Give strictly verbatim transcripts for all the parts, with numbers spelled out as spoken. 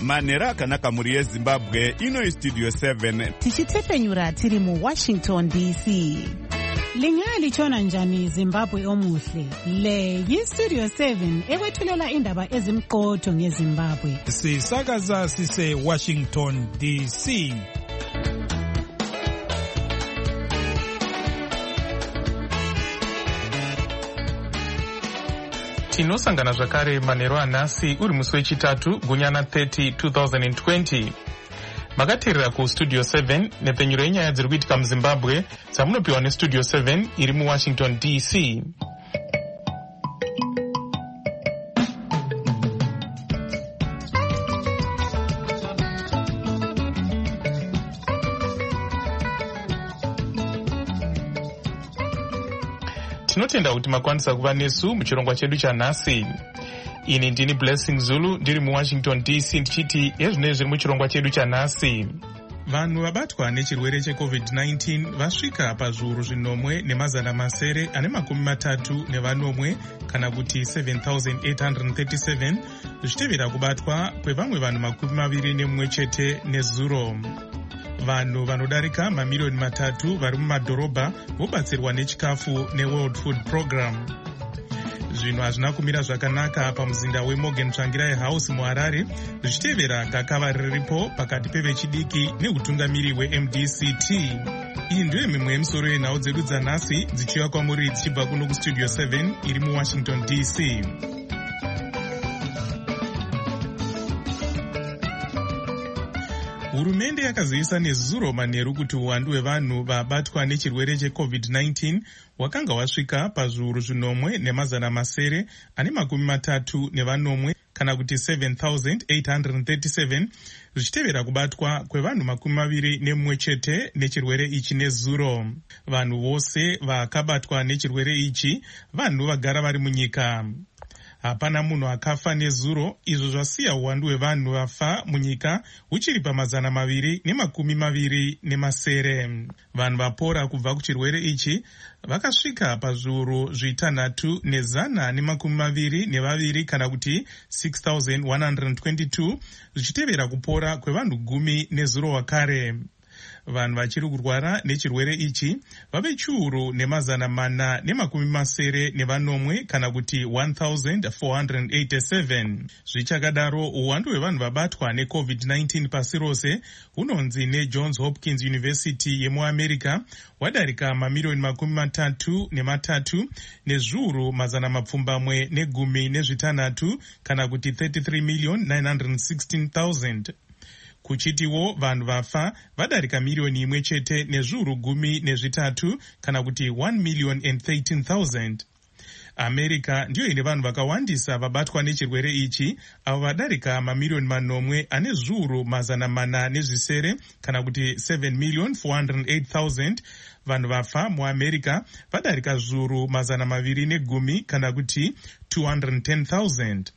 manhero akanaka mhuri yezimbabwe. Ino Studio seven tichitepenyura tiri mu Washington D C. Lingalitshona njani Zimbabwe omuhle? Le yi Studio seven ekwethulela indaba ezimqotho ngeZimbabwe. Sisakaza sise Washington D C. Tinosangana zvakare manhero anhasi uri musi wechitatu gunyana thirty twenty twenty. Makateerera ku Studio seven nepenyuro yenyaya dziri kuitika muZimbabwe dzamunopiwa neStudio seven iri muWashington D C. Tinotenda kuti makwanisa kuva nesu muchirongwa chedu chanhasi. Ini ndini Blessing Zulu ndiri muWashington D C ndichiti ezvinezvi zviri muchirongwa chedu chanhasi. Vanhu vabatwa nechirwere checovid nineteen vasvika pazviuru zvinomwe nemazana masere ane makumi matatu nevanomwe kana kuti seven thousand eight hundred thirty-seven zvichitevera kubatwa kwevamwe vanhu makumi maviri nemumwe chete nezuro. Vanhu vanodarika mamiliyoni matatu vari mumadhorobha vobatsirwa nechikafu neWorld Food Program. Zvinhu hazvina kumira zvakanaka pamuzinda weMorgan Tsvangirai House muHarare zvichitevera gakava riripo pakati pevechidiki neutungamiri weM D C T. Iyi ndiyo mimwe yemisoro yenhau dzedu dzanhasi dzichiuya kwamuri dzichibva kuno kuStudio seven iri muWashington D C. Hurumende yakaziisa nezuro manheru kuti uwandu hwevanhu vabatwa nechirwere checovid nineteen wakanga wasvika pazviuru zvinomwe nemazana masere ane makumi matatu nevanomwe kana kuti seven thousand eight hundred thirty-seven zvichitevera kubatwa kwevanhu makumi maviri nemumwe chete nechirwere ichi nezuro. Vanhu vose vakabatwa nechirwere ichi vanhu vagara vari munyika. Hapana munhu akafa nezuro, izvo zvasiya uwandu hwevanhu vafa munyika huchiri pamazana maviri nemakumi maviri nemasere. Vanhu vapora kubva kuchirwere ichi vakasvika pazviuru zvitanhatu nezana nemakumi maviri nevaviri kana kuti six thousand one hundred twenty-two zvichitevera kupora kwevanhu gumi nezuro wakare. Vanhu vachiri kurwara nechirwere ichi vave chiuru nemazana mana nemakumi masere nevanomwe kana kuti one thousand four hundred eighty-seven. Zvichakadaro uwandu hwevanhu vabatwa necovid nineteen pasi rose hunonzi neJohns Hopkins University yemuAmerica wadarika mamiliyoni makumi matatu nematatu nezviuru mazana mapfumbamwe negumi nezvitanhatu kana kuti thirty-three million nine hundred sixteen thousand. Kuchitiwo vanhu vafa vadarika miliyoni imwe chete nezviuru gumi nezvitatu kana kuti one million and thirteen thousand. America ndiyo ine vanhu vakawandisa vabatwa nechirwere ichi avo vadarika mamiliyoni manomwe ane zviuru mazana mana nezvisere kana kuti seven million four hundred eight thousand. Vanhu vafa muAmerica vadarika zviuru mazana maviri negumi kana kuti two hundred ten thousand.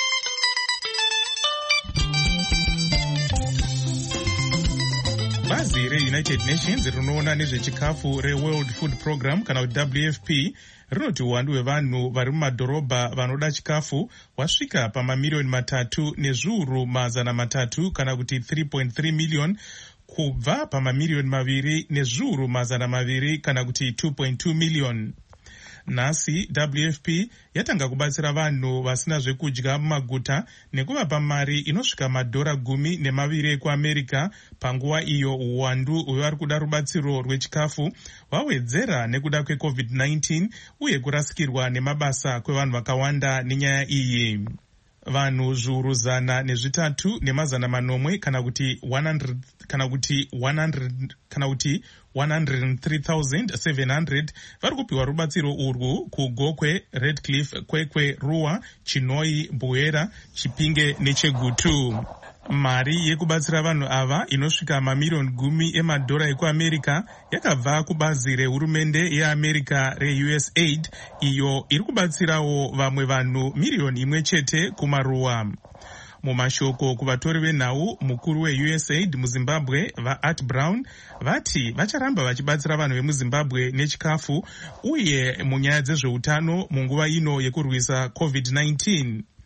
Bazi reUnited Nations rinoona nezvechikafu reWorld Food Program kana kuti W F P rinoti uwandu hwevanhu vari mumadhorobha vanoda chikafu wasvika pamamiliyoni matatu nezviuru mazana matatu kana kuti three point three million kubva pamamiliyoni maviri nezviuru mazana maviri kana kuti two point two million. Nhasi W F P yatanga kubatsira vanhu vasina zvekudya mumaguta nekuvapa mari inosvika madhora gumi nemaviri ekuAmerica panguva iyo uwandu hwevari kuda rubatsiro rwechikafu wawedzera nekuda kwecovid nineteen uye kurasikirwa nemabasa kwevanhu vakawanda nenyaya iyi. Vanhu zviuru zana nezvitatu nemazana manomwe kana kuti one hundred kana kuti one hundred kana kuti one hundred three thousand seven hundred vari kupiwa rubatsiro urwu kuGokwe, Redcliffe, Kwekwe, Ruwa, Chinoi, Mbuera, Chipinge neChegutu. Mari yekubatsira vanhu ava inosvika mamiliyoni gumi emadhora ekuAmerica yakabva kubazi rehurumende yeAmerica reU S A I D iyo iri kubatsirawo vamwe vanhu miliyoni imwe chete kumaruwa. Mumashoko kuvatori venhau, mukuru weU S A I D muZimbabwe vaArt Brown vati vacharamba vachibatsira vanhu vemuZimbabwe nechikafu uye munyaya dzezveutano munguva ino yekurwisa covid nineteen.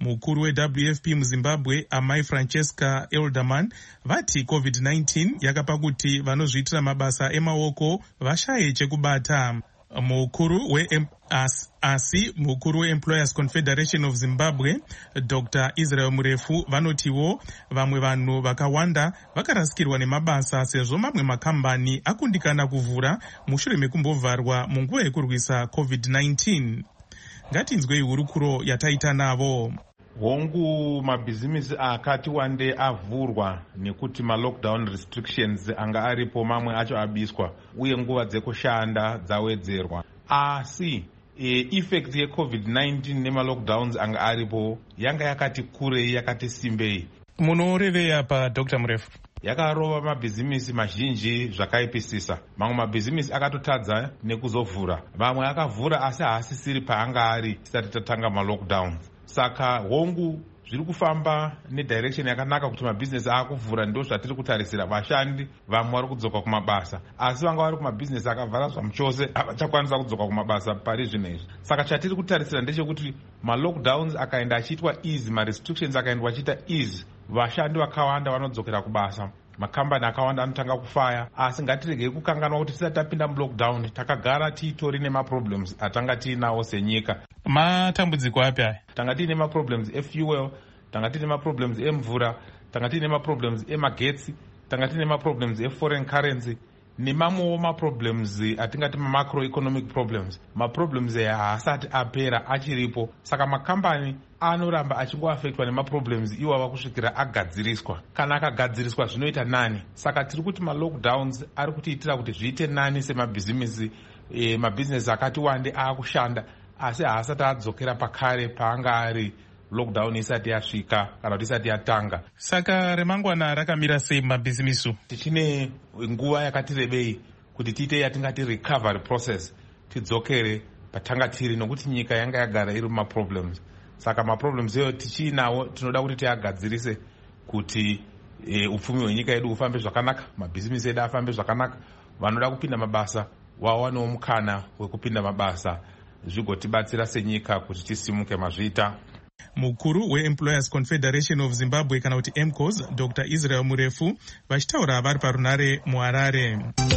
Mukuru we-W F P muZimbabwe Amai Francesca Elderman vati covid nineteen yakapa kuti vanozviitira mabasa emaoko vashaye chekubata. Mukuru we as, asi mukuru we-Employers Confederation of Zimbabwe Doctor Israel Murefu vanotiwo vamwe vanhu vakawanda vakarasikirwa nemabasa sezvo mamwe makambani akundikana kuvhura mushure mekumbovharwa munguva yekurwisa covid nineteen. Ngatinzwei hurukuro yataita navo. Hongu mabhizimisi akati wande avhurwa nekuti ma-lockdown restrictions anga aripo, mamwe acho abiswa uye nguva dzekushanda dzawedzerwa. Asi e, effect ye-covid nineteen nema-lockdowns anga aripo yanga yakati kurei, yakati simbei. Munorevei apa Doctor Murefu? Yakarova mabhizimisi mazhinji zvakaipisisa. Mamwe mabhizimisi akatotadza nekuzovhura, mamwe akavhura asi haasisiri paanga ari tisati tatanga ma-lockdowns. Saka hongu zviri kufamba nedirection yakanaka kuti mabhizinesi akuvhura, ndo zvatiri kutarisira. Vashandi vamwe vari kudzoka kumabasa, asi vanga vari kumabhizinesi akavhara zvamuchose havachakwanisa kudzoka kumabasa pari zvino izvi. Saka chatiri kutarisira ndechekuti ma-lockdowns akaenda achiitwa easy, ma-restrictions akaendwa achiita easy, vashandi vakawanda vanodzokera kubasa, makambani akawanda anotanga kufaya. Asi ngatiregei kukanganwa kuti tisati tapinda mulockdown takagara tiitori nemaproblems atanga tiinawo senyika. Matambudziko api aya? Tanga tiine maproblems efuel, tanga tiine maproblems emvura, tanga tiine maproblems emagetsi, tanga tiine maproblems eforeign currency, nemamwewo maproblems atingati macroeconomic problems. Maproblems aya haasati apera, achiripo. Saka makambani anoramba achingoafektwa nemaproblems iwava kusvikira agadziriswa. Kana akagadziriswa zvinoita nani. Saka tiri kuti ma-lockdowns ari kutiitira kuti zviite nani semabhizimisi. E, mabhizinesi akati wande aakushanda asi haasati adzokera pakare paanga ari lockdown isati yasvika kana kuti isati yatanga. Saka remangwana rakamira sei mabhizimisi? Tichine nguva yakati rebei kuti tiite yatingati recovery process, tidzokere patanga tiri, nokuti nyika yanga yagara iri mumaproblems. Saka maproblems eyo tichinawo tinoda kuti tiagadzirise kuti e, upfumi hwenyika yedu ufambe zvakanaka, mabhizimisi edu afambe zvakanaka, vanoda kupinda mabasa wawanewo mukana wekupinda mabasa, zvigotibatsira senyika kuti tisimuke mazvita. Mukuru we-Employers Confederation of Zimbabwe kana kuti M C O S Doctor Israel Murefu vachitaura vari parunare muHarare.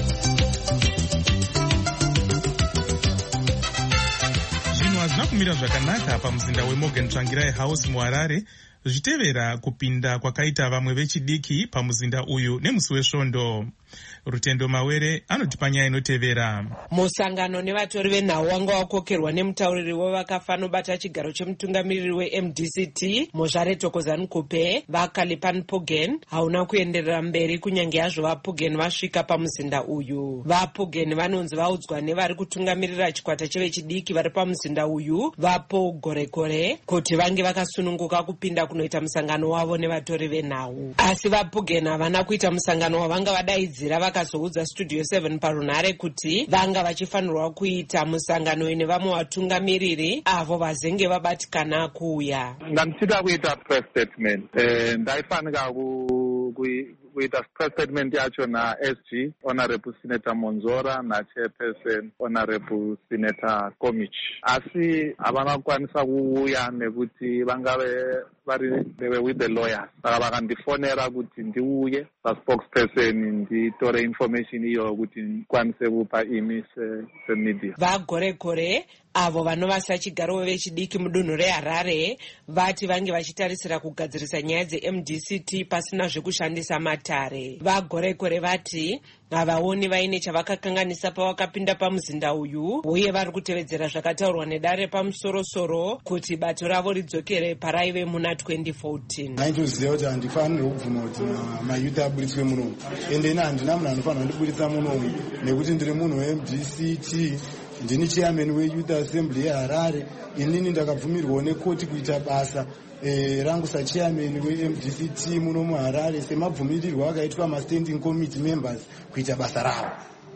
Zvinhu hazvina kumira zvakanaka pamuzinda weMorgan Tsvangirai House muHarare zvichitevera kupinda kwakaita vamwe vechidiki pamuzinda uyu nemusi wesvondo. Rutendo Mawere anotipa nyaya inotevera. Musangano nevatori venhau wanga wakokerwa nemutauriri wevakafa nobata chigaro chemutungamiriri we-M D C T Mozhare Thokozani Kupe vaKalipan Puggen hauna kuenderera mberi kunyange yazvo vaPuggen vasvika pamuzinda uyu. VaPuggen vanonzi vaudzwa nevari kutungamirira chikwata chevechidiki vari pamuzinda uyu vapo Gorekore kuti vange vakasununguka kupinda kunoita musangano wavo nevatori venhau. Asi vaPuggen havana kuita musangano wavanga vadaidzira vakazoudza Studio seven parunare kuti vanga vachifanirwa kuita musangano nevamwe vatungamiriri avo vazenge vabatikana kuuya. Ndandisida kuita press statement. Eh, ndaifanika ku kuita press statement yacho na S G Honorable Senator Monzora na Chairperson Honorable Senator Komich. Asi havana kukwanisa kuuya nekuti vangave vari they were with the lawyers. Saka vakandifonera kuti ndiuye paspokesperson nditore information iyo kuti ndikwanise kupa imi semedia. VaGorekore avo vanova sachigaro vechidiki mudunhu reHarare vati vange vachitarisira kugadzirisa nyaya dze-M D C T pasina zvekushandisa matare. VaGorekore vati havaoni vaine chavakakanganisa pavakapinda pamuzinda uyu uye vari kutevedzera zvakataurwa nedare pamusorosoro kuti bato ravo ridzokere paraive muna twenty fourteen. Naitoziva kuti handifanirwi kubvuma kuti mayuthi aburitswe munomu, ende ina handina munhu anofanira kundiburitsa munomu nekuti ndiri munhu we-M D C T, ndini chairman we-Youth Assembly yeHarare. Inini ndakabvumirwawo nekoti kuita basa e, rangu sachairman we-M D C T muno muHarare semabvumirirwo akaitwa ma-standing committee members kuita basa ravo.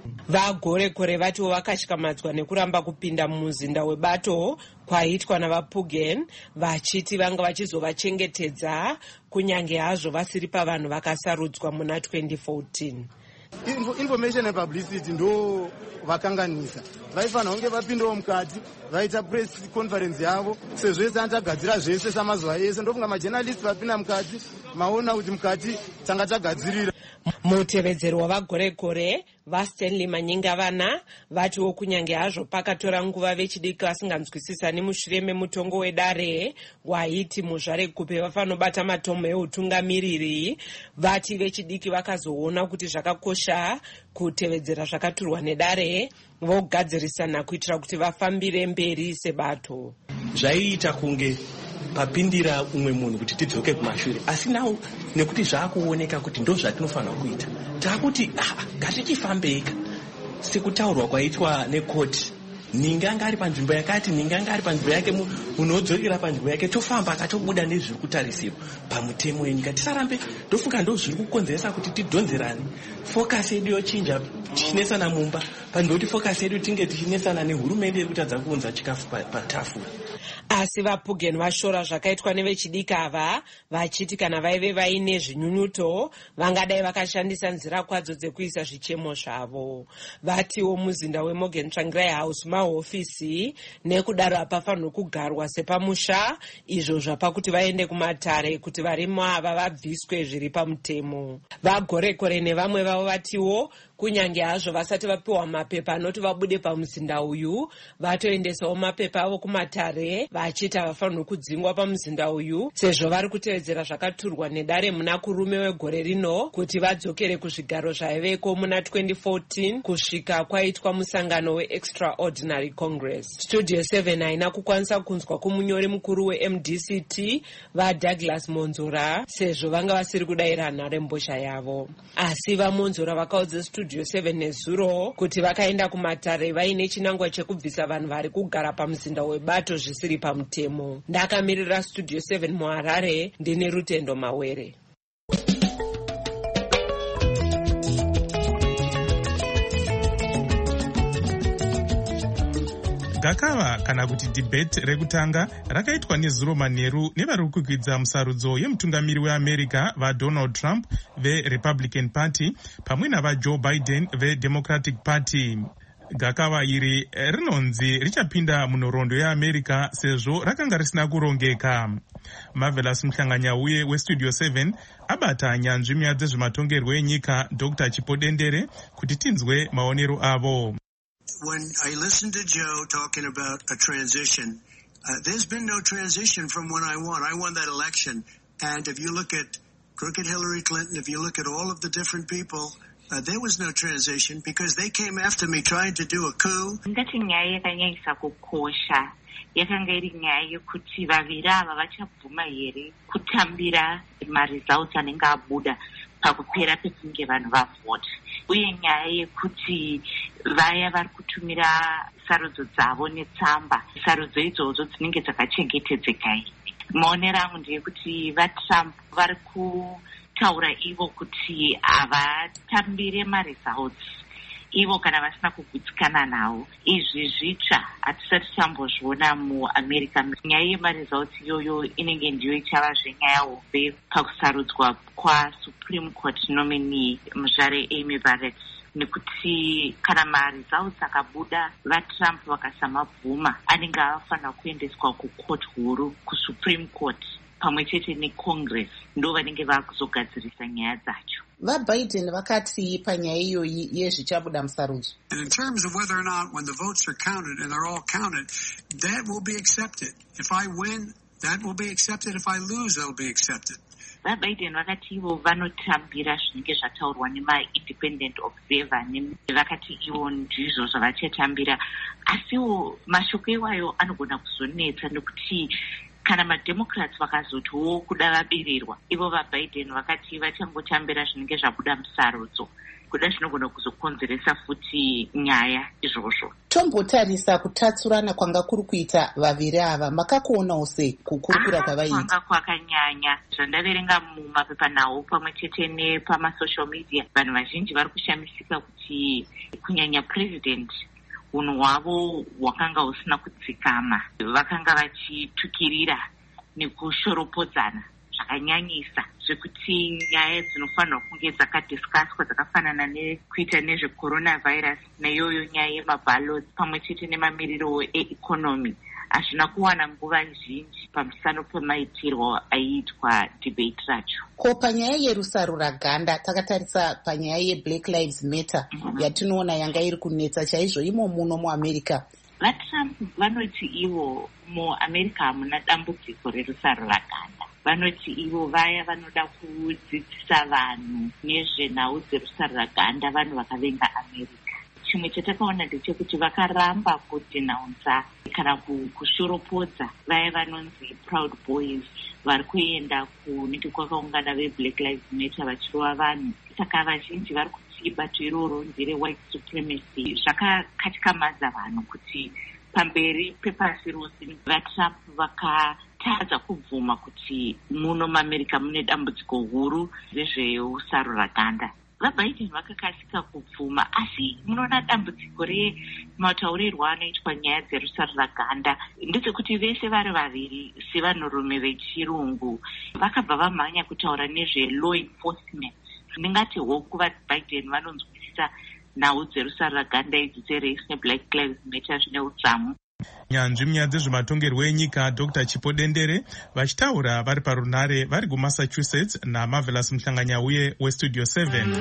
VaGorekore vatiwo vakashikamatswa nekuramba kupinda mumuzinda webato kwaiitwa navaPuggen vachiti vanga vachizovachengetedza kunyange hazvo vasiri pavanhu vakasarudzwa muna twenty fourteen. Information and publicity ndo vakanganisa. Vaifanira kunge vapindawo mukati vaita press conference yavo sezvese anotagadzira zvese samazuva ese ndofunga majournalist vapinda mukati maona kuti mukati tanga tagadzirira. Mutevedzeri wavagorekore vaStanley Manyingavana vatiwo kunyange hazvo pakatora nguva vechidiki vasinganzwisisani mushure memutongo wedare waiti muzvarekupe vafanobata matombo eutungamiriri, vati vechidiki vakazoona kuti zvakakosha kutevedzera zvakaturwa nedare vogadzirisana kuitira kuti vafambire mberi sebato. Zvaiita kunge papindira umwe munhu kuti tidzoke kumashure, asi nawo nekuti zvaakuoneka kuti ndo zvatinofanira kuita takuti ah, ngatichifambeka sekutaurwa kwaitwa nekoti. Ninganga ari panzvimbo yakati, ninganga ari panzvimbo yake, munhu odzokera panzvimbo yake, tofamba akatobuda nezviri kutarisirwa pamutemo wenyika. Tisarambe ndofunga ndo zviri kukonzeresa kuti tidhonzerane. Focus yedu yochinja tichinesana mumba pandoti focus yedu tinge tichinesana nehurumende iri kutadza kuunza chikafu patafura. Asi vaPugen vashora zvakaitwa nevechidiki ava vachiti kana vaive vaine zvinyunyuto vangadai vakashandisa nzira kwadzo dzekuisa zvichemo zvavo. Vatiwo muzinda weMorgan Tsvangirai House mahofisi nekudaro hapafanirwi kugarwa sepamusha, izvo zvapakuti vaende kumatare kuti varimo ava vabviswe zviri pamutemo. Vagorekore nevamwe vavo vatiwo kunyange hazvo vasati vapiwa mapepa anoti vabude pamuzinda uyu, vatoendesawo mapepa avo kumatare vachiti havafanirwi kudzingwa pamuzinda uyu sezvo vari kutevedzera zvakaturwa nedare muna kurume wegore rino kuti vadzokere kuzvigaro zvaiveko muna twenty fourteen kusvika kwaitwa musangano weExtraordinary Congress. Studio seven haina kukwanisa kunzwa kumunyori mukuru weM D C T vaDouglas Monzora sezvo vanga vasiri kudayira nharembozha yavo. Asi vaMonzora vakaudza Studio seven nezuro kuti vakaenda kumatare vaine chinangwa chekubvisa vanhu vari kugara pamuzinda webato zvisiri pamutemo. Ndakamirira Studio seven muHarare ndine Rutendo Mawere. Gakava kana kuti debate rekutanga rakaitwa nezuro manheru nevari kukwidza musarudzo yemutungamiri weAmerica vaDonald Trump veRepublican Party pamwe navaJoe Biden veDemocratic Party. Gakava iri rinonzi richapinda munhoroondo yeAmerica sezvo rakanga risina kurongeka. Marvelous Muhlanganyauye weStudio seven abata nyanzvi nyaya dzezvematongerwo enyika Doctor Chipo Dendere kuti tinzwe maonero avo. When I listened to Joe talking about a transition, uh, there's been no transition from when I won. I won that election. And if you look at crooked Hillary Clinton, if you look at all of the different people, uh, there was no transition because they came after me trying to do a coup. Ndati nyaya yakanyanyisa kukosha yakanga iri nyaya yekuti vaviri ava vachabvuma here kutambira maresults anenge abuda pakupera pekunge vanhu vavhota, uye nyaya yekuti vaya vari kutumira sarudzo dzavo netsamba, sarudzo idzodzo dzinenge dzakachengetedzeka iri. Maonero angu ndeyekuti vaTrump vari kutaura ivo kuti havatambire maresults ivo kana vasina kugutsikana nawo. Izvi zvitsva hatisati tambozviona muAmerica. Nyaya yemaresults iyoyo inenge ndiyo ichava zvenyaya hombe pakusarudzwa kwaSupreme Court nominee muzvare Amy Barrett, nekuti kana maresults akabuda vaTrump vakasamabvuma anenge avafanira kuendeswa kucourt huru kuSupreme Court pamwe chete neCongress, ndo vanenge vakuzogadzirisa nyaya dzacho. VaBiden vakati panyaya iyoyi yezvichabuda musarudzo. And in terms of whether or not when the votes are counted and they're all counted, that will be accepted. If I win, that will be accepted. If I lose, that'll be accepted. VaBiden vakati ivo vanotambira zvinenge zvataurwa nema-independent observer, vakati ivo ndizvo zvavachatambira, asiwo mashoko iwayo anogona kuzonetsa nekuti kana maDemocrats vakazotiwo kuda vabererwa, ivo vaBiden vakati vachangotambira zvinenge zvabuda musarudzo, kuda zvinogona kuzokonzeresa futi nyaya izvozvo. Tombotarisa kutatsurana kwanga kuri kuita vaviri ava, makakuonawo sei kukurukura kwavaita? Kwanga kwakanyanya. Zvandaverenga mumapepanhau pamwe chete nepamasocial media, vanhu vazhinji vari kushamisika kuti kunyanya president unhu hwavo hwakanga husina kudzikama. Vakanga vachitukirira nekushoropodzana zvakanyanyisa zvekuti nyaya dzinofanirwa kunge dzakadhiskaswa dzakafanana nekuita nezvecoronavirus neiyoyo nyaya yemabhallots pamwe chete nemamiriro eikonomi hazvina kuwana nguva zhinji pamusano pemaitirwo aiitwa debate racho. Ko panyaya yerusarura ganda takatarisa panyaya yeBlack Lives Matter mm-hmm. yatinoona yanga iri kunetsa chaizvo imo muno muAmerica. VaTrump vanoti ivo muAmerica hamuna dambudziko rerusarura ganda. Vanoti ivo vaya vanoda kudzidzisa vanhu nezvenhau dzerusarura ganda vanhu vakavenga America. Chimwe chatakaona ndechekuti vakaramba kudhinaunza kana kushoropodza vaya vanonzi Proud Boys vari kuenda kunenge kwakaungana veBlack Lives Matter vachirova vanhu. Saka vazhinji vari kuti bato iroro ndere white supremacy zvakakatyamaza vanhu kuti pamberi pepasi rose vaTrump vakatadza kubvuma kuti muno muAmerica mune dambudziko huru rezveusarura ganda. VaBiden vakakasika kubvuma asi munoona dambudziko rematauriro anoitwa nyaya dzerusarura ganda ndedzekuti vese vari vaviri sevanhurume vechirungu vakabva vamhanya kutaura nezvelaw enforcement. Ndingati hoku vaBiden vanonzwisisa nhau dzerusarura ganda idzi dzerace neBlack Lives Matter zvine utsamu. Nyanzvi munyaya dzezvematongerwo enyika Doctor Chipo Dendere vachitaura vari parunare vari kuMassachusetts naMarvelous Muhlanganyauye weStudio seven.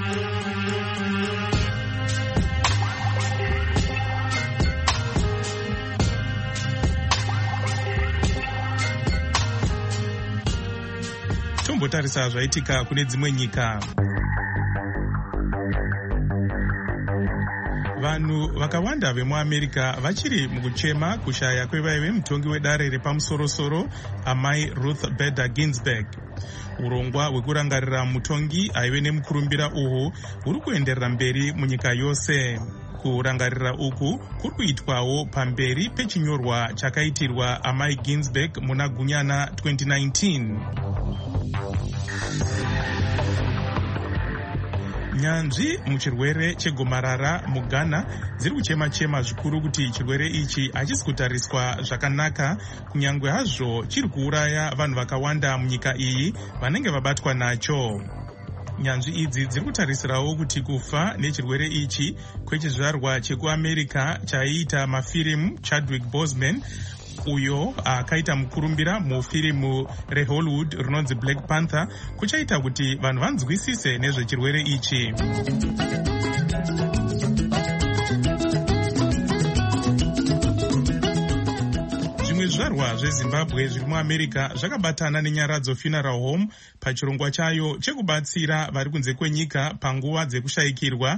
Tombotarisa zvaitika kune dzimwe nyika. Vanhu vakawanda vemuAmerica vachiri mukuchema kushaya kwevaive mutongi wedare repamusorosoro amai Ruth Bader Ginsburg. Urongwa hwekurangarira mutongi aive nemukurumbira uhu huri kuenderera mberi munyika yose. Kurangarira uku kuri kuitwawo pamberi pechinyorwa chakaitirwa amai Ginsburg muna Gunyana twenty nineteen. Nyanzvi muchirwere chegomarara muGhana dziri kuchema-chema zvikuru kuti chirwere ichi hachisi kutariswa zvakanaka kunyangwe hazvo chiri kuuraya vanhu vakawanda munyika iyi vanenge vabatwa nacho. Nyanzvi idzi dziri kutarisirawo kuti kufa nechirwere ichi kwechizvarwa chekuAmerica chaiita mafirimu Chadwick Boseman uyo akaita mukurumbira mufirimu reHollywood rinonzi Black Panther kuchaita kuti vanhu vanzwisise nezvechirwere ichi. Zvimwe zvizvarwa zveZimbabwe zviri muAmerica zvakabatana neNyaradzo Funeral Home pachirongwa chayo chekubatsira vari kunze kwenyika panguva dzekushayikirwa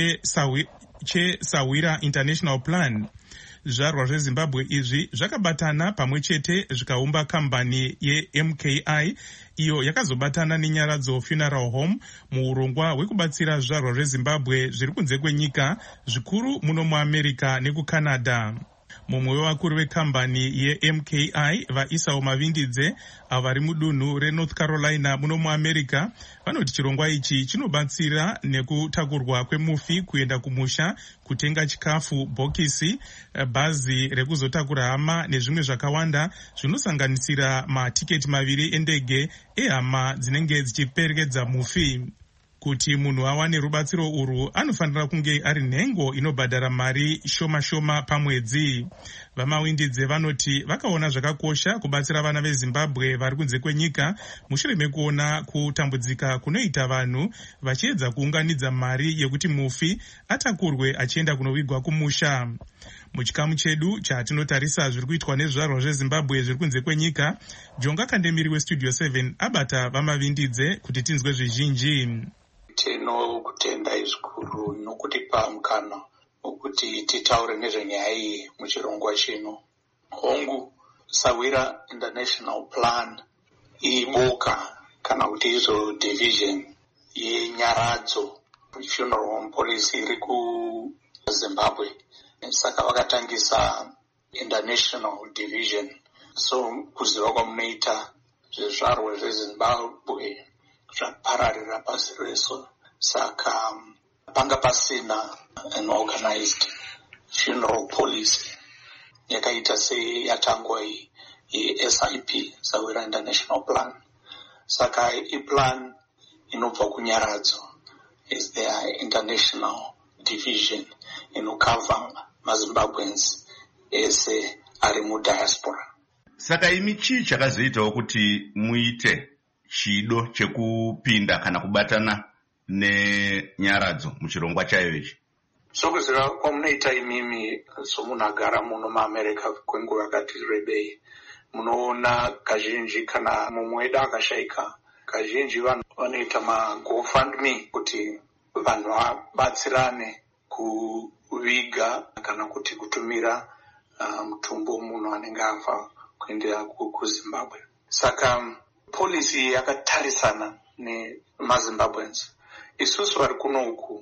cheSawira International Plan. Zvizvarwa zveZimbabwe izvi zvakabatana pamwe chete zvikaumba kambani yeM K I iyo yakazobatana neNyaradzo Funeral Home muurongwa hwekubatsira zvizvarwa zveZimbabwe zviri kunze kwenyika zvikuru muno muAmerica nekuCanada. Mumwe wevakuru vekambani yeM K I vaIsao Mavindidze avari mudunhu reNorth Carolina muno muAmerica vanoti chirongwa ichi chinobatsira nekutakurwa kwemufi kuenda kumusha, kutenga chikafu, bhokisi, bhazi rekuzotakura hama nezvimwe zvakawanda zvinosanganisira matiketi maviri endege ehama dzinenge dzichiperekedza mufi. Kuti munhu awane rubatsiro urwu anofanira kunge ari nhengo inobhadhara mari shoma shoma pamwedzi. VaMawindidze vanoti vakaona zvakakosha kubatsira vana veZimbabwe vari kunze kwenyika mushure mekuona kutambudzika kunoita vanhu vachiedza kuunganidza mari yekuti mufi atakurwe achienda kunovigwa kumusha. Muchikamu chedu chatinotarisa zviri kuitwa nezvizvarwa zveZimbabwe zviri kunze kwenyika, Jonga Kandemiri weStudio seven abata vaMavindidze kuti tinzwe zvizhinji. Tinokutendai zvikuru nokutipa mukana wokuti titaure nezvenyaya iyi muchirongwa chino. Hongu Sawira International Plan iboka kana kuti izo division yeNyaradzo Funeral Home Policy iri kuZimbabwe. Saka vakatangisa International Division. So kuziva kwamunoita zvizvarwa zveZimbabwe zvapararira pasi rese. Saka panga pasina an organized funeral policy yakaita seyatangwa yeS I P, Sawira International Plan. saka iplan inobva kunyaradzo is their international division inokava mazimbabweans ese ari mudiaspora. Saka imi chii chakazoitawo kuti muite chido chekupinda kana kubatana nenyaradzo muchirongwa chayo ichi? Sokuziva kwamunoita imimi somunhu agara muno muAmerica kwenguva yakati rebei, munoona kazhinji kana mumwe wedu akashaika, kazhinji vanhu vanoita maGoFundMe kuti vanhu vabatsirane kuviga kana kuti kutumira uh, mutumbo munhu anenge afa kuendera kuZimbabwe. Saka polisi yakatarisana nemaZimbabweans. Isusu vari kuno uku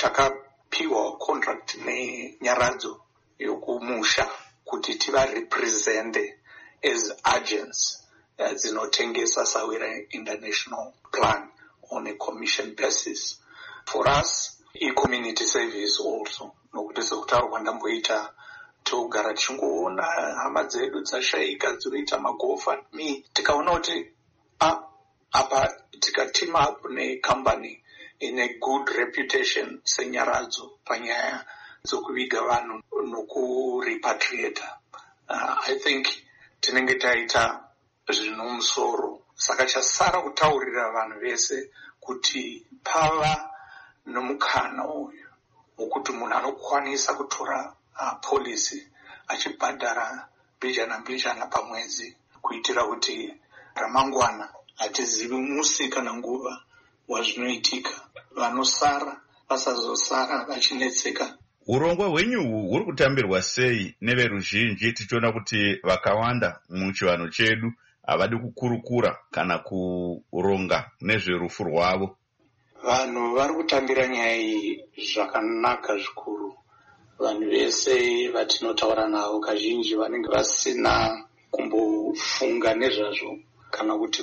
takapiwa contract nenyaradzo yokumusha kuti tiva represente as agents uh, dzinotengesa Sawira International Plan on a commission basis. For us, e-community service also. Nokuti sekutaurwa ndamboita togara tichongoona hama dzedu dzashaika dzinoita maGoFundMe, tikaona kuti ah, apa tikateam up necompany ine good reputation senyaradzo panyaya dzokuviga vanhu nokurepatriata. Uh, I think tinenge taita zvinomusoro. Saka chasara kutaurira vanhu vese kuti pava nomukana uyu wokuti munhu anokwanisa kutora uh, polisi achibhadhara mbijana mbijana pamwedzi kuitira kuti ramangwana hatizivi musi kana nguva wazvinoitika, vanosara vasazosara vachinetseka. Urongwa hwenyu huri kutambirwa sei neveruzhinji, tichiona kuti vakawanda muchivanhu chedu havadi kukurukura kana kuronga nezverufu rwavo? Vanhu vari kutambira nyaya iyi zvakanaka zvikuru. Vanhu vese vatinotaura navo kazhinji vanenge vasina kumbofunga nezvazvo kana kuti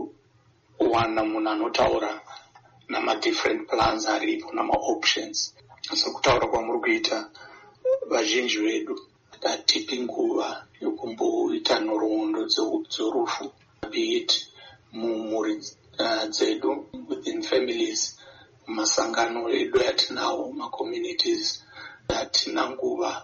kumbowana munhu anotaura nama-different plans aripo nama-options. Sekutaura kwamuri kuita, vazhinji vedu hatipi nguva yokumboita nhoroondo dzorufu, be it mumhuri dzedu within families, masangano edu atinawo, ma-communities, hatina nguva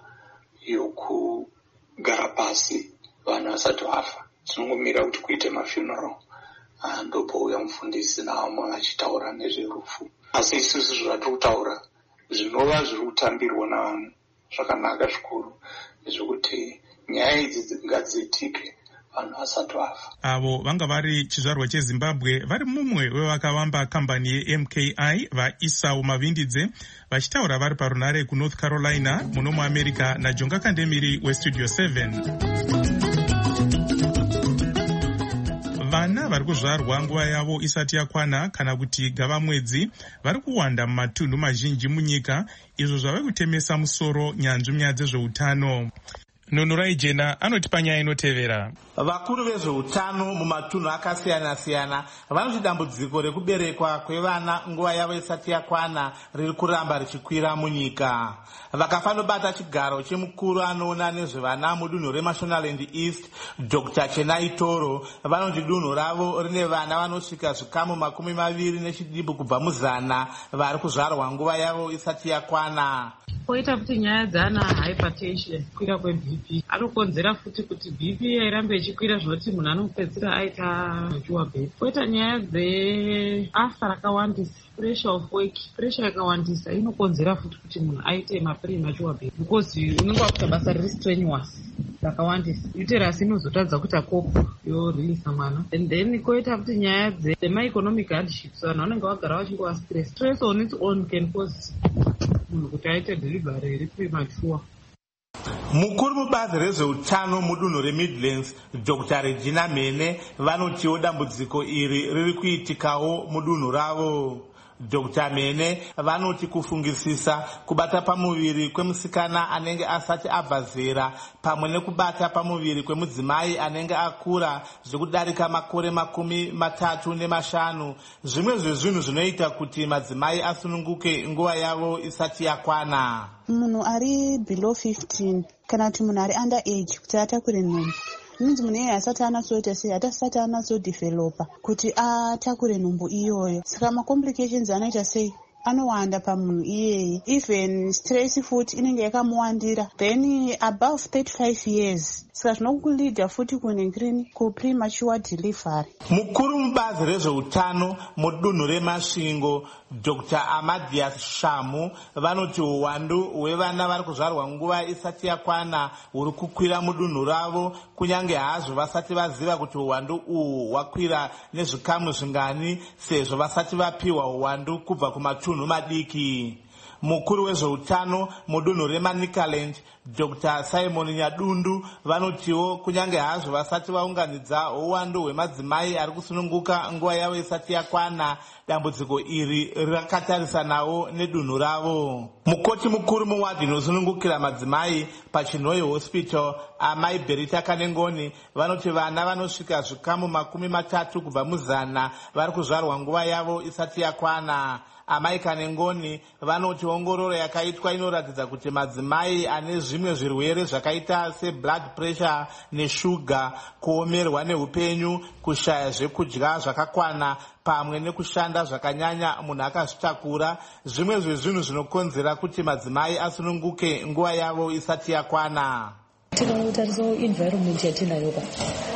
yokugara pasi vanhu vasati vafa. Tinongomira kuti kuite mafuneral, ndopouya mufundisi navamwe vachitaura nezverufu. Asi isusu zvatiri kutaura zvinova zviri kutambirwa navanhu zvakanaka zvikuru, zvekuti nyaya idzi ngadziitike vanhu vasati vafa. Avo vanga vari chizvarwa cheZimbabwe vari mumwe wevakavamba kambani yeM K I vaIsau Mavindidze vachitaura vari parunare kuNorth Carolina muno muAmerica naJonga Kandemiri weStudio seven. Vana vari kuzvarwa nguva yavo isati yakwana kana kuti gavamwedzi vari kuwanda mumatunhu mazhinji munyika, izvo zvave kutemesa musoro nyanzvi nyaya dzezveutano. Nunurai Jena anoti panyaya inotevera. Vakuru vezveutano mumatunhu akasiyana-siyana vanoti dambudziko rekuberekwa kwevana nguva yavo isati yakwana riri kuramba richikwira munyika. Vakafanobata chigaro chemukuru anoona nezvevana mudunhu reMashonaland East, Doctor Chenai Toro, vanoti dunhu ravo rine vana vanosvika zvikamu makumi maviri nechidimbu kubva muzana vari kuzvarwa nguva yavo isati yakwana. Koita futi nyaya dzana hypertension, kukwira kwe-B P anokonzera futi kuti B P irambe ichikwira zvinoti munhu anopedzisira aita machuwa bhebhi. Koita nyaya dzeasa rakawandisa, pressure of work, pressure yakawandisa inokonzera futi kuti munhu aite mapremature bhebhi because unenge wakuita basa riri strenuous rakawandisa. Uterus inozotadza kuti akopo yorilisa mwana. And then koita futi nyaya dzema-economic hardships, vanhu vanenge vagara vachingova stress. Stress on its own can cause munhu kuti aite delivery iri premature. Mukuru mubazi rezveutano mudunhu reMidlands, Doctor Regina Mene, vanotiwo dambudziko iri riri kuitikawo mudunhu ravo. Doctor Mene vanoti kufungisisa kubata pamuviri kwemusikana anenge asati abva zera pamwe nekubata pamuviri kwemudzimai anenge akura zvekudarika makore makumi matatu nemashanu zvimwe zvezvinhu zvinoita kuti madzimai asununguke nguva yavo isati yakwana. Munhu ari below fifteen kana kuti munhu ari under age kuti atakure nhumbu inonzi munhu iyeye asati anatsoita sei hatasati anatsodevhelopa kuti atakure nhumbu iyoyo. Saka macomplications anoita sei anowanda pamunhu iyeye, even stress futi inenge yakamuwandira, then above thirty-five years. Saka zvinokulidha futi kunengirini kupremature delivery. Mukuru mubazi rezveutano mudunhu reMasvingo Doctor Amadias Shamu vanoti uwandu hwevana vari kuzvarwa nguva isati yakwana huri kukwira mudunhu ravo, kunyange hazvo vasati vaziva kuti uwandu uhu hwakwira nezvikamu zvingani sezvo vasati vapiwa uwandu kubva kumatunhu madiki. Mukuru wezveutano mudunhu reManicaland Doctor Simon Nyadundu vanotiwo kunyange hazvo vasati vaunganidza uwandu hwemadzimai ari kusununguka nguva yavo isati yakwana, dambudziko iri rakatarisanawo nedunhu ravo. Mukoti mukuru muwadhi inosunungukira madzimai paChinhoyi Hospital amai Berita Kanengoni vanoti vana vanosvika zvikamu makumi matatu kubva muzana vari kuzvarwa nguva yavo isati yakwana. Amai Kanengoni vanoti ongororo yakaitwa inoratidza kuti madzimai ane zvimwe zvirwere zvakaita seblood pressure neshuga, kuomerwa neupenyu, kushaya zvekudya zvakakwana pamwe nekushanda zvakanyanya munhu akazvitakura, zvimwe zvezvinhu zvinokonzera kuti madzimai asununguke nguva yavo isati yakwana. Tinotarisa environment yatinayo pa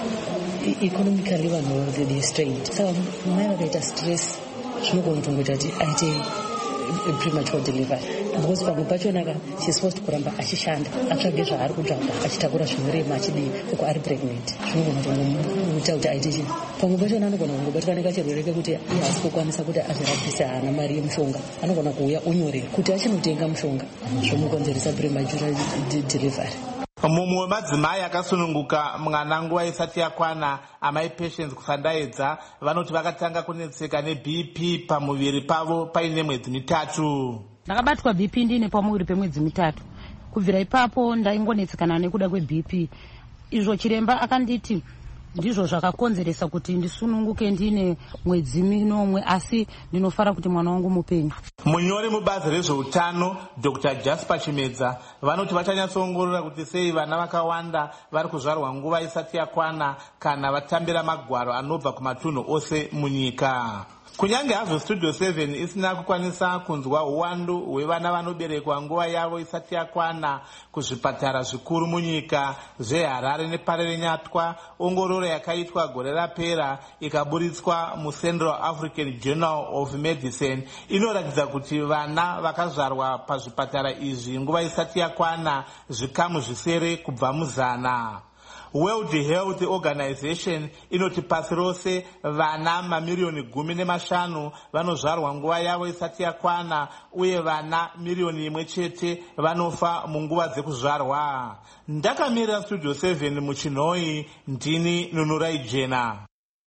economically vanhu they strained, saka mai vakaita stress zvinogona kutongoita kuti aite premature delivery, because pamwe pachonaka she's supposed kuramba achishanda atsvage zvaari kutsvaga achitakura zvinorema achidii uko ari pregnant, zvinogona kutongoita kuti aite chii. Pamwe pachona anogona kungobatwa nekachirwere kekuti iye haasi kukwanisa kuti azvirapise, haana mari yemushonga, anogona kuuya onyorerwa kuti achinotenga mushonga, zvomukonzeresa premature delivery. Mumwe wemadzimai akasununguka mwana nguva isati yakwana, amai Patience Kusandaedza vanoti vakatanga kunetseka neB P pamuviri pavo paine mwedzi mitatu. Ndakabatwa B P ndine pamuviri pemwedzi mitatu. Kubvira ipapo ndaingonetsekana nekuda kweB P. Izvo chiremba akanditi ndizvo zvakakonzeresa kuti ndisununguke ndine mwedzi minomwe, asi ndinofara kuti mwana wangu mupenyu. Munyori mubazi rezveutano Doctor Jasper Chimedza vanoti vachanyatsoongorora kuti sei vana vakawanda vari kuzvarwa nguva isati yakwana kana vatambira magwaro anobva kumatunhu ose munyika. Kunyange hazvo Studio seven isina kukwanisa kunzwa uwandu hwevana vanoberekwa nguva yavo isati yakwana kuzvipatara zvikuru munyika zveHarare neParerenyatwa, ongororo yakaitwa gore rapera ikaburitswa muCentral African Journal of Medicine inoratidza kuti vana vakazvarwa pazvipatara izvi nguva isati yakwana zvikamu zvisere kubva muzana. World Health Organization inoti pasi rose vana mamirioni gumi nemashanu vanozvarwa nguva yavo isati yakwana, uye vana milioni imwe chete vanofa munguva dzekuzvarwa. Ndakamirira Studio seven muChinhoyi, ndini Nunurai Jena.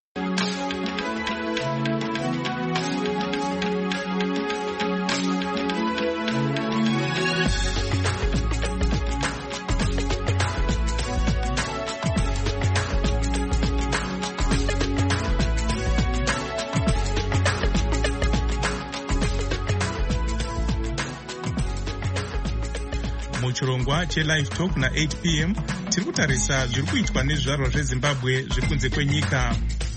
Muchirongwa cheLive Talk na eight p m tiri kutarisa zviri kuitwa nezvizvarwa zveZimbabwe zviri kunze kwenyika.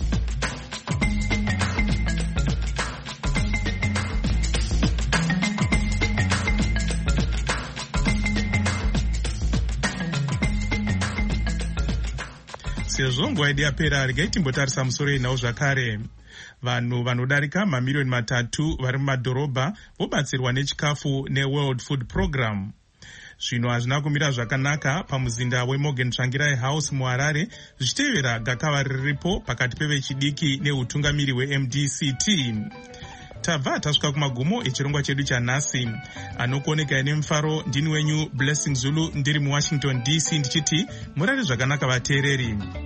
Sezvo nguva yedu yapera, regai timbotarisa musoro yenhau zvakare. Vanhu vanodarika mamirioni matatu vari mumadhorobha vobatsirwa nechikafu neWorld Food Program. Zvino hazvina kumira zvakanaka pamuzinda weMorgan Tsvangirai House muHarare, zvichitevera gakava riripo pakati pevechidiki neutungamiri weM D C T. Tabva tasvika kumagumo echirongwa chedu chanhasi. Anokuonekai nemufaro ndini wenyu Blessing Zulu ndiri muWashington D C ndichiti murare zvakanaka vateereri.